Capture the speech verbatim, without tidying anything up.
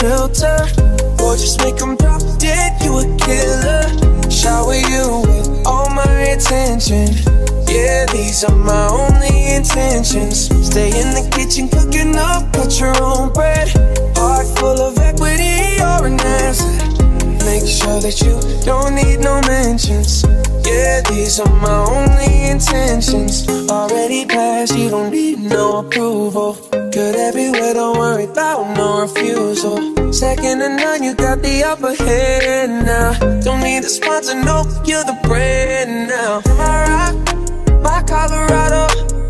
filter, or just make them drop dead, you a killer. Shower you with all my attention. Yeah, these are my only intentions. Stay in the kitchen cooking up, cut your own bread. Heart full of equity, you're an asset. Make sure that you don't need no mentions. Yeah, these are my only intentions. Already passed, you don't need no approval. Good everywhere, don't worry about no refusal. Second to none, you got the upper hand now. Don't need a sponsor, no, you're the brand now. My rock, my Colorado,